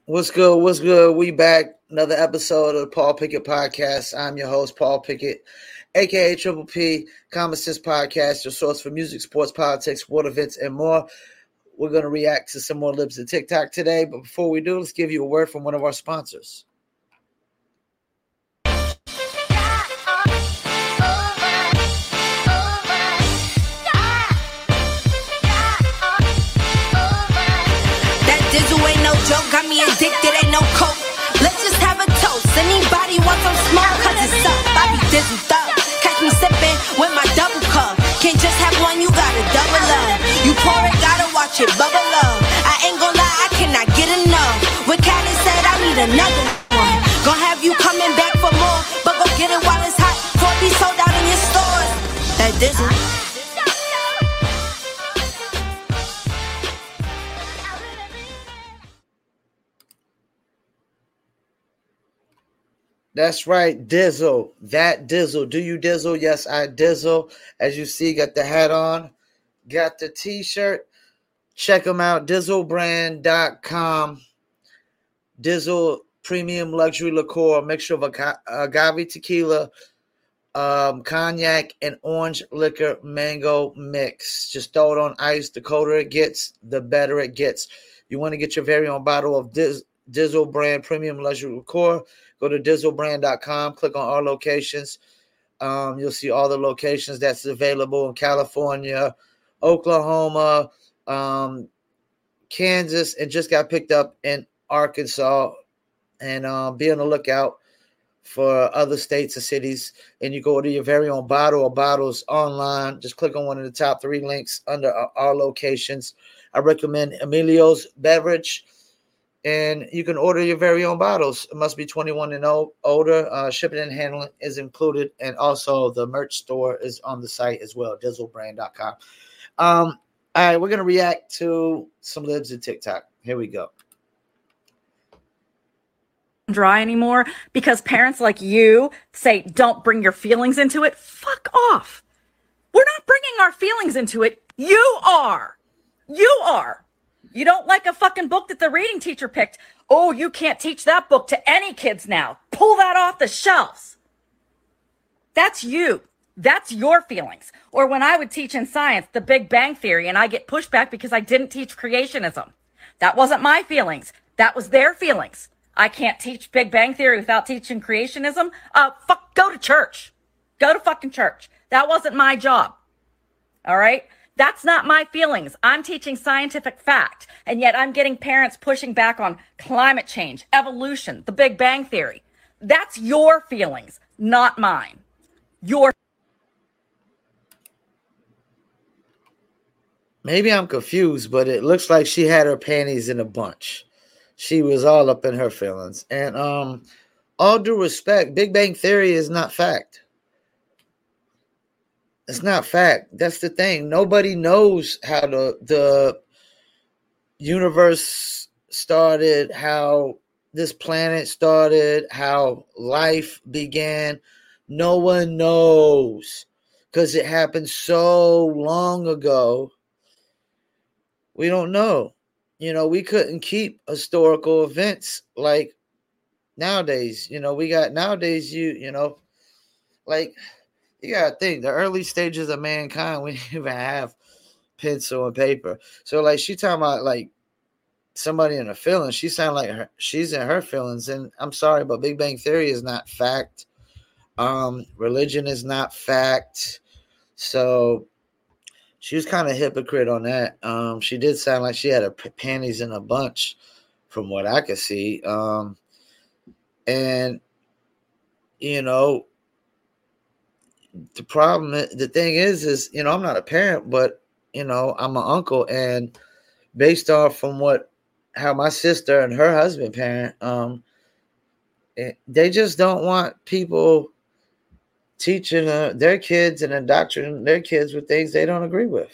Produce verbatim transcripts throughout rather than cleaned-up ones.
What's good? What's good? We back. Another episode of the Paul Pickett Podcast. I'm your host, Paul Pickett, a k a. Triple P, Common Sense Podcast, your source for music, sports, politics, sport events, and more. We're going to react to some more Libs of TikTok today. But before we do, let's give you a word from one of our sponsors. Got me addicted, ain't no coke. Let's just have a toast. Anybody want some smoke? Cause it's up. I be dizzled up. Catch me sipping with my double cup. Can't just have one, you gotta double up. You pour it, gotta watch it bubble up. I ain't gon' lie, I cannot get enough. When Callie said I need another one, gon' have you coming back for more. But go get it while it's hot, before it be sold out in your stores. That dizzle. That's right, Dizzle. That Dizzle. Do you Dizzle? Yes, I Dizzle. As you see, got the hat on, got the t-shirt. Check them out, dizzle brand dot com. Dizzle Premium Luxury Liqueur, mixture of agave tequila, um, cognac, and orange liquor mango mix. Just throw it on ice. The colder it gets, the better it gets. You want to get your very own bottle of Diz- Dizzle Brand Premium Luxury Liqueur, go to dizzle brand dot com, click on our locations. Um, you'll see all the locations that's available in California, Oklahoma, um, Kansas, and just got picked up in Arkansas. And um, be on the lookout for other states and cities. And you go to your very own bottle or bottles online. Just click on one of the top three links under our, our locations. I recommend Emilio's Beverage. And you can order your very own bottles. It must be twenty-one and older. Uh, shipping and handling is included. And also the merch store is on the site as well, dizzle brand dot com. Um, all right, we're going to react to some Libs of TikTok. Here we go. Dry anymore because parents like you say, don't bring your feelings into it. Fuck off. We're not bringing our feelings into it. You are. You are. You don't like a fucking book that the reading teacher picked. Oh, you can't teach that book to any kids now. Pull that off the shelves. That's you. That's your feelings. Or when I would teach in science, the Big Bang Theory, and I get pushback because I didn't teach creationism. That wasn't my feelings. That was their feelings. I can't teach Big Bang Theory without teaching creationism. Uh, fuck, go to church. Go to fucking church. That wasn't my job. All right? That's not my feelings. I'm teaching scientific fact, and yet I'm getting parents pushing back on climate change, evolution, the Big Bang Theory. That's your feelings, not mine. Your. Maybe I'm confused, but it looks like she had her panties in a bunch. She was all up in her feelings. And um, all due respect, Big Bang Theory is not fact. It's not fact. That's the thing. Nobody knows how the, the universe started, how this planet started, how life began. No one knows because it happened so long ago. We don't know. You know, we couldn't keep historical events like nowadays. You know, we got nowadays, you, you know, like, you got to think, the early stages of mankind, we didn't even have pencil and paper. So, like, she talking about, like, somebody in her feelings. She sound like her, she's in her feelings. And I'm sorry, but Big Bang Theory is not fact. Um, religion is not fact. So, she was kind of hypocrite on that. Um, she did sound like she had her p- panties in a bunch from what I could see. Um, and, you know, the problem, the thing is, is, you know, I'm not a parent, but, you know, I'm an uncle. And based off from what, how my sister and her husband parent, um, they just don't want people teaching uh, their kids and indoctrinating their kids with things they don't agree with.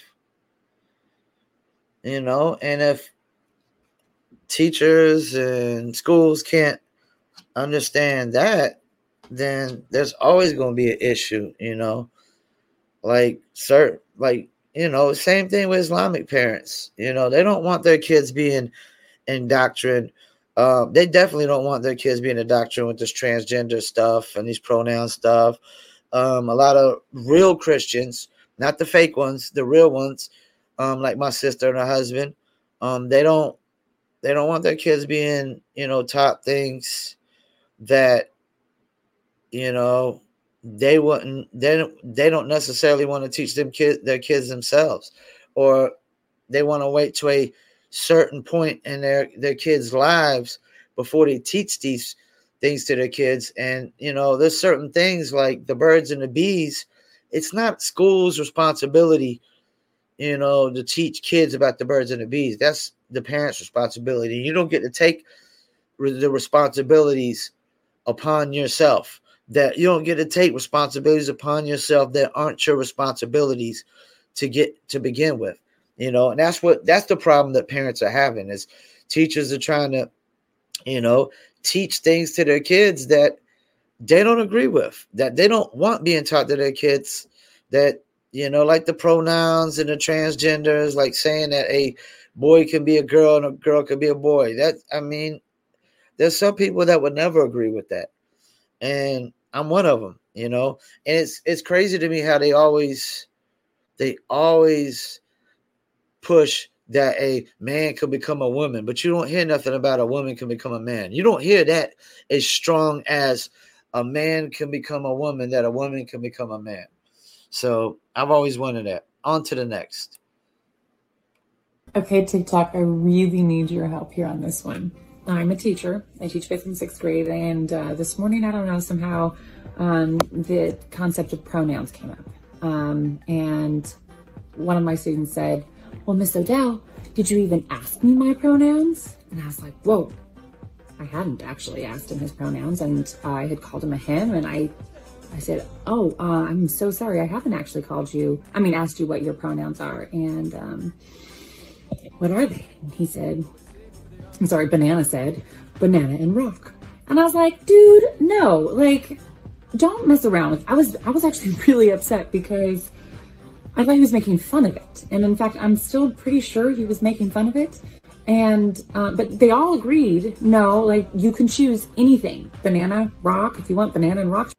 You know, and if teachers and schools can't understand that, then there's always going to be an issue, you know, like, certain, like, you know, same thing with Islamic parents. You know, they don't want their kids being indoctrinated Um, they definitely don't want their kids being indoctrinated with this transgender stuff and these pronoun stuff. Um, a lot of real Christians, not the fake ones, the real ones, um, like my sister and her husband, um, they don't they don't want their kids being, you know, taught things that, you know, they wouldn't they don't they don't necessarily want to teach them kids their kids themselves, or they want to wait to a certain point in their their kids' lives before they teach these things to their kids. And you know, there's certain things like the birds and the bees. It's not school's responsibility, you know, to teach kids about the birds and the bees. That's the parents' responsibility. You don't get to take the responsibilities upon yourself. That you don't get to take responsibilities upon yourself that aren't your responsibilities to get to begin with. You know, and that's what that's the problem that parents are having, is teachers are trying to, you know, teach things to their kids that they don't agree with, that they don't want being taught to their kids, that, you know, like the pronouns and the transgenders, like saying that a boy can be a girl and a girl can be a boy. That, I mean, there's some people that would never agree with that. And I'm one of them, you know, and it's, it's crazy to me how they always, they always push that a man could become a woman, but you don't hear nothing about a woman can become a man. You don't hear that as strong as a man can become a woman, that a woman can become a man. So I've always wanted that. On to the next. Okay, TikTok, I really need your help here on this one. I'm a teacher. I teach fifth and sixth grade, and uh, this morning, I don't know, somehow um, the concept of pronouns came up. Um, and one of my students said, well, Miss Odell, did you even ask me my pronouns? And I was like, whoa, I hadn't actually asked him his pronouns, and I had called him a him, and I I said, oh, uh, I'm so sorry, I haven't actually called you, I mean, asked you what your pronouns are, and um, what are they? And he said, I'm sorry, Banana said, banana and rock. And I was like, dude, no, like, don't mess around with, I was, I was actually really upset because I thought he was making fun of it. And in fact, I'm still pretty sure he was making fun of it. And, uh, but they all agreed, no, like, you can choose anything. Banana, rock, if you want banana and rock.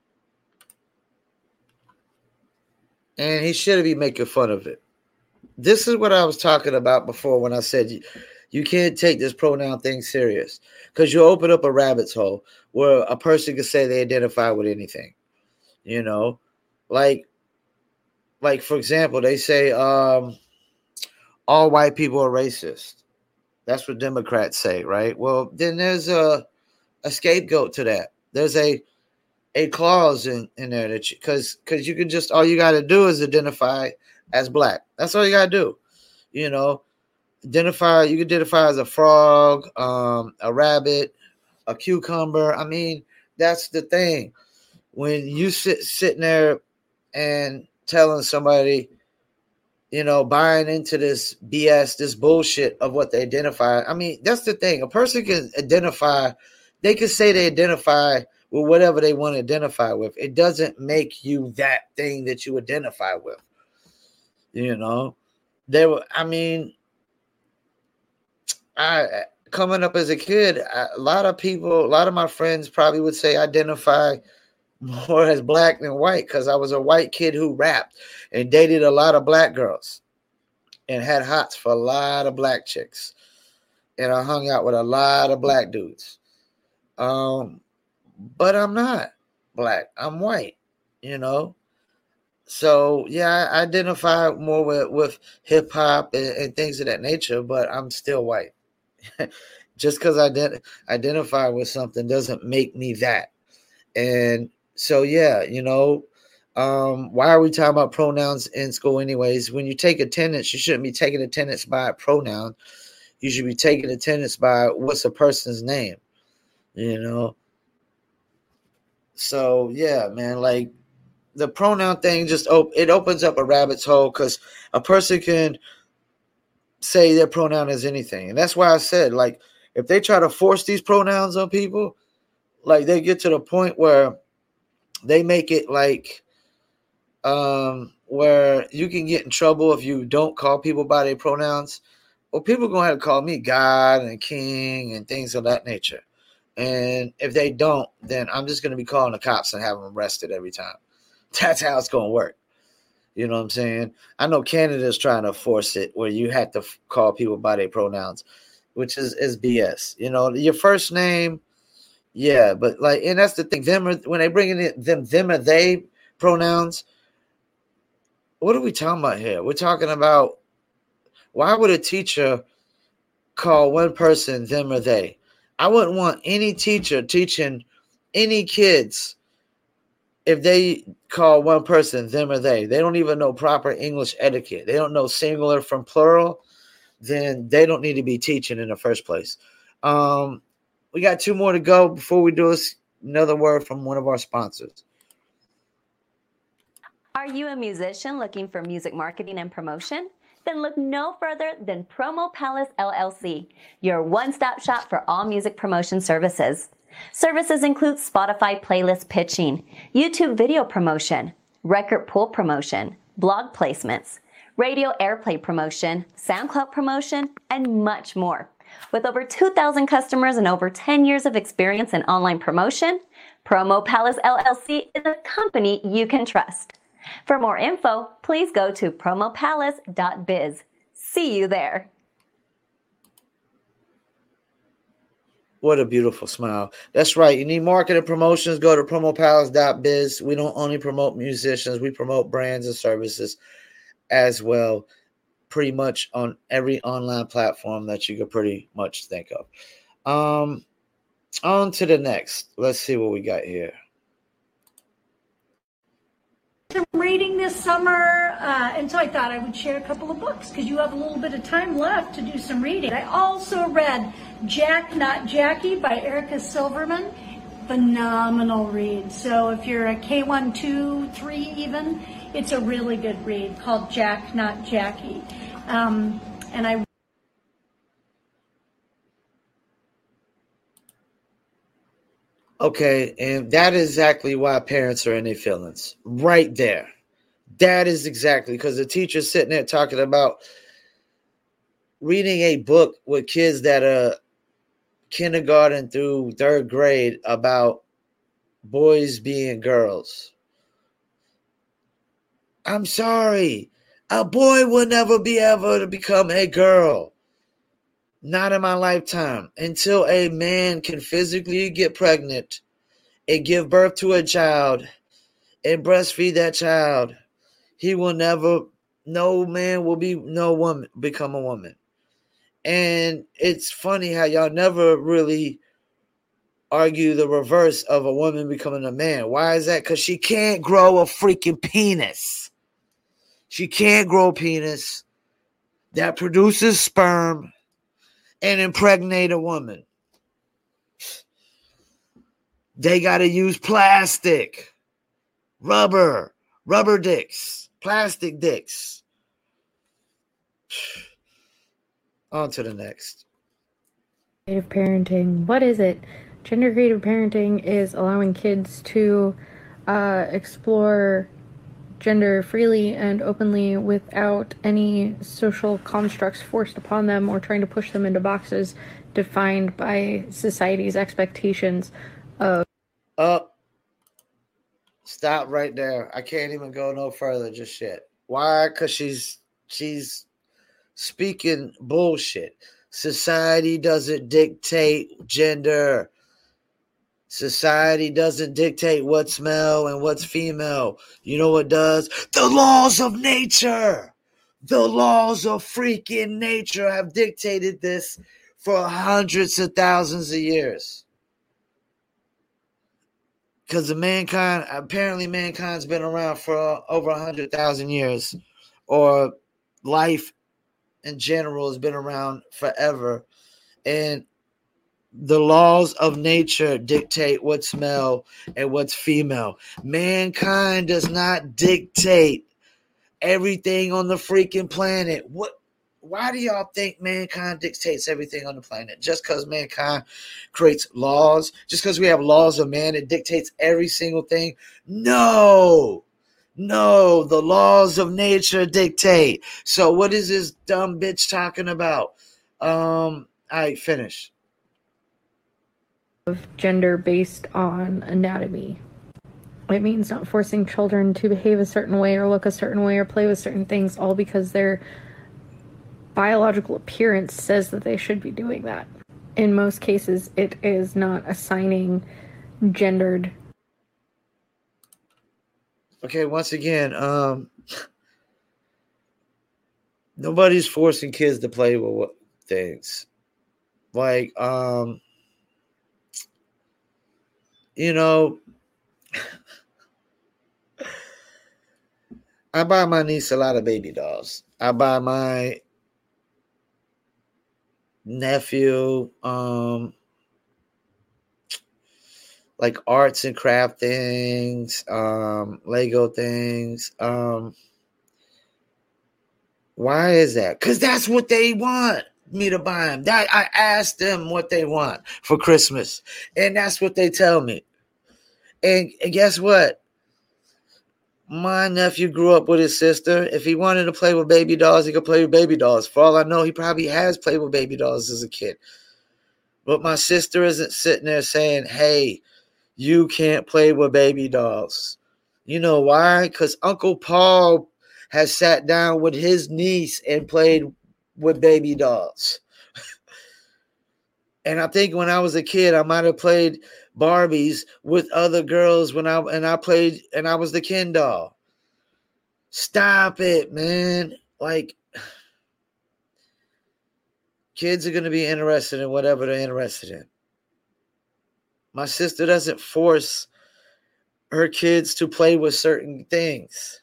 And he shouldn't be making fun of it. This is what I was talking about before when I said you, you can't take this pronoun thing serious, because you open up a rabbit's hole where a person can say they identify with anything, you know, like, like, for example, they say um, all white people are racist. That's what Democrats say, right? Well, then there's a, a scapegoat to that. There's a a clause in, in there that you, because because you can just, all you got to do is identify as black. That's all you got to do. You know, identify, you can identify as a frog, um, a rabbit, a cucumber. I mean, that's the thing. When you sit sitting there and telling somebody, you know, buying into this B S, this bullshit of what they identify. I mean, that's the thing. A person can identify, they can say they identify with whatever they want to identify with. It doesn't make you that thing that you identify with. You know, they were, I mean, I, coming up as a kid, I, a lot of people, a lot of my friends probably would say identify more as black than white, because I was a white kid who rapped and dated a lot of black girls and had hots for a lot of black chicks. And I hung out with a lot of black dudes. Um, but I'm not black. I'm white, you know? So, yeah, I identify more with, with hip hop and, and things of that nature, but I'm still white. Just because I ident- identify with something doesn't make me that. And so, yeah, you know, um, why are we talking about pronouns in school anyways? When you take attendance, you shouldn't be taking attendance by a pronoun. You should be taking attendance by what's a person's name, you know? So, yeah, man, like the pronoun thing just, op- it opens up a rabbit's hole, because a person can say their pronoun is anything. And that's why I said, like, if they try to force these pronouns on people, like they get to the point where they make it like um, where you can get in trouble if you don't call people by their pronouns, well, people are going to have to call me God and King and things of that nature. And if they don't, then I'm just going to be calling the cops and have them arrested every time. That's how it's going to work. You know what I'm saying? I know Canada's trying to force it where you have to f- call people by their pronouns, which is, is B S. You know, your first name, yeah, but like, and that's the thing. Them or, when they bring in them, them or they pronouns, what are we talking about here? We're talking about why would a teacher call one person them or they? I wouldn't want any teacher teaching any kids if they call one person them or they. They don't even know proper English etiquette. They don't know singular from plural. Then they don't need to be teaching in the first place. Um, we got two more to go before we do this. Another word from one of our sponsors. Are you a musician looking for music marketing and promotion? Then look no further than Promo Palace L L C, your one-stop shop for all music promotion services. Services include Spotify playlist pitching, YouTube video promotion, record pool promotion, blog placements, radio airplay promotion, SoundCloud promotion, and much more. With over two thousand customers and over ten years of experience in online promotion, Promo Palace L L C is a company you can trust. For more info, please go to promo palace dot biz. See you there. What a beautiful smile. That's right. You need marketing promotions, go to promo palace dot biz. We don't only promote musicians, we promote brands and services as well, pretty much on every online platform that you could pretty much think of. Um, on to the next. Let's see what we got here. Some reading this summer, uh, and so I thought I would share a couple of books because you have a little bit of time left to do some reading. I also read Jack Not Jackie by Erica Silverman. Phenomenal read. So if you're a K one, two, three even, it's a really good read called Jack Not Jackie. Um, and I Okay, and that is exactly why parents are in their feelings. Right there. That is exactly because the teacher's sitting there talking about reading a book with kids that are kindergarten through third grade about boys being girls. I'm sorry. A boy will never be able to become a girl. Not in my lifetime. Until a man can physically get pregnant and give birth to a child and breastfeed that child, he will never, no man will be, no woman, become a woman. And it's funny how y'all never really argue the reverse of a woman becoming a man. Why is that? Because she can't grow a freaking penis. She can't grow a penis that produces sperm and impregnate a woman. They got to use plastic, rubber, rubber dicks, plastic dicks. On to the next. Creative parenting. What is it? Gender creative parenting is allowing kids to uh, explore gender freely and openly without any social constructs forced upon them or trying to push them into boxes defined by society's expectations of. Oh, stop right there. I can't even go no further just yet. Why? Because she's she's speaking bullshit. Society doesn't dictate gender. Society doesn't dictate what's male and what's female. You know what does? The laws of nature. The laws of freaking nature have dictated this for hundreds of thousands of years. Because the mankind, apparently mankind's been around for over one hundred thousand years. Or life in general has been around forever. And the laws of nature dictate what's male and what's female. Mankind does not dictate everything on the freaking planet. What? Why do y'all think mankind dictates everything on the planet? Just because mankind creates laws? Just because we have laws of man, it dictates every single thing? No. No, the laws of nature dictate. So what is this dumb bitch talking about? Um, I finish. Of gender based on anatomy. It means not forcing children to behave a certain way or look a certain way or play with certain things, all because their biological appearance says that they should be doing that. In most cases, it is not assigning gendered. Okay, once again, um, nobody's forcing kids to play with what, things. Like, um, you know, I buy my niece a lot of baby dolls. I buy my nephew, um, like arts and craft things, um, Lego things. Um, why is that? Because that's what they want me to buy them. That I asked them what they want for Christmas, and that's what they tell me. And, and guess what? My nephew grew up with his sister. If he wanted to play with baby dolls, he could play with baby dolls. For all I know, he probably has played with baby dolls as a kid. But my sister isn't sitting there saying, hey, you can't play with baby dolls. You know why? Because Uncle Paul has sat down with his niece and played with baby dolls. And I think when I was a kid, I might have played Barbies with other girls when I and I played and I was the Ken doll. Stop it, man. Like, kids are going to be interested in whatever they're interested in. My sister doesn't force her kids to play with certain things.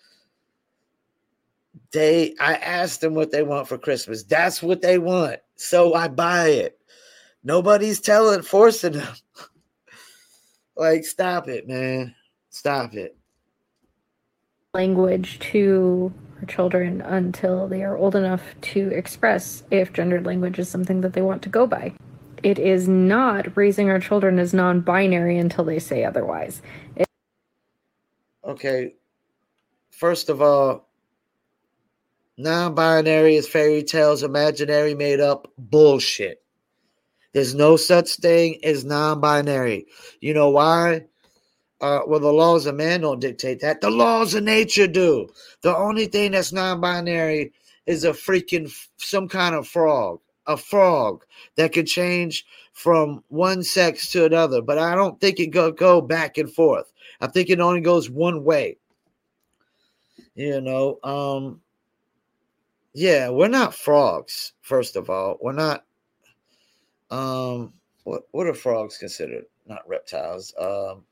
They, I asked them what they want for Christmas. That's what they want. So I buy it. Nobody's telling, forcing them. Like, stop it, man. Stop it. Language to our children until they are old enough to express if gendered language is something that they want to go by. It is not raising our children as non-binary until they say otherwise. It- okay. First of all, non-binary is fairy tales, imaginary, made up bullshit. There's no such thing as non-binary. You know why? Uh, well, the laws of man don't dictate that. The laws of nature do. The only thing that's non-binary is a freaking, some kind of frog. A frog that could change from one sex to another. But I don't think it go, go back and forth. I think it only goes one way. You know, um, yeah, we're not frogs, first of all. We're not. Um, what what are frogs considered? Not reptiles. Um,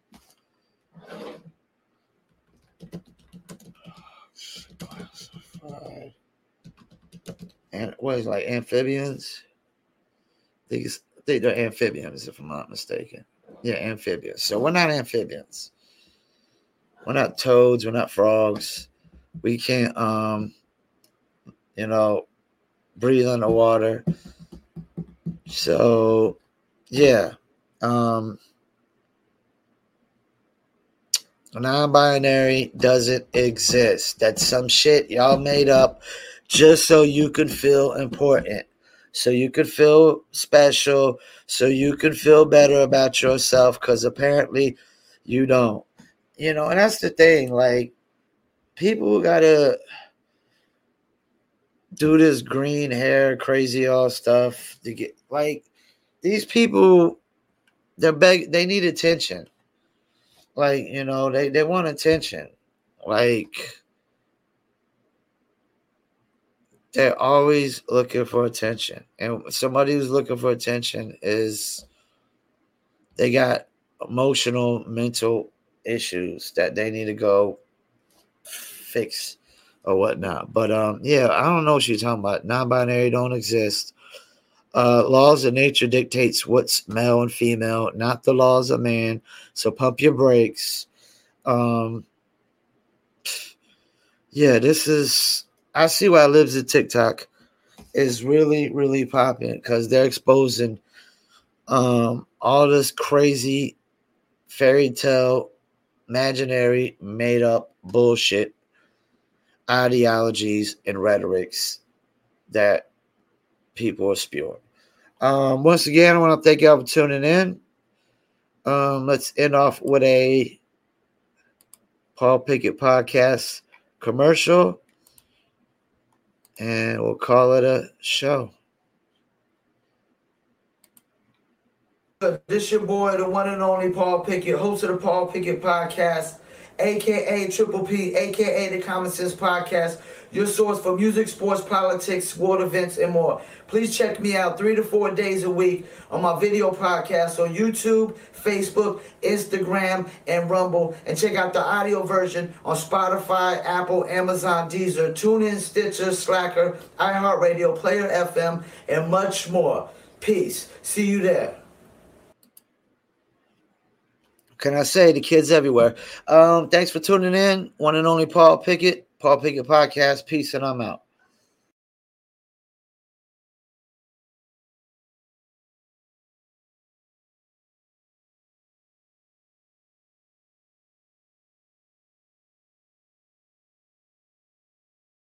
and what is it, like amphibians? I think, it's, I think they're amphibians, if I'm not mistaken. Yeah, amphibians. So we're not amphibians. We're not toads. We're not frogs. We can't, um, you know, breathe underwater. So, yeah, um, non-binary doesn't exist. That's some shit y'all made up just so you could feel important, so you could feel special, so you could feel better about yourself, because apparently you don't. You know, and that's the thing. Like, people gotta do this green hair, crazy all stuff to get, like, these people, they're beg, they need attention. Like, you know, they, they want attention. Like, they're always looking for attention. And somebody who's looking for attention is, they got emotional, mental issues that they need to go fix or whatnot. But um, yeah, I don't know what you're talking about. Non-binary don't exist. Uh, laws of nature dictates what's male and female, not the laws of man. So pump your brakes. Um, yeah, this is. I see why Libs of TikTok is really, really popping, because they're exposing um all this crazy fairy tale imaginary, made up bullshit ideologies and rhetorics that people are spewing. Um, once again, I want to thank y'all for tuning in. Um, let's end off with a Paul Pickett podcast commercial, and we'll call it a show. This your boy, the one and only Paul Pickett, host of the Paul Pickett podcast, aka Triple P, aka the Common Sense Podcast, your source for music, sports, politics, sport events, and more. Please check me out three to four days a week on my video podcast on YouTube, Facebook, Instagram, and Rumble. And check out the audio version on Spotify, Apple, Amazon, Deezer, TuneIn, Stitcher, Slacker, iHeartRadio, Player F M, and much more. Peace. See you there. Can I say the kids everywhere? Um, thanks for tuning in. One and only Paul Pickett, Paul Pickett Podcast. Peace, and I'm out.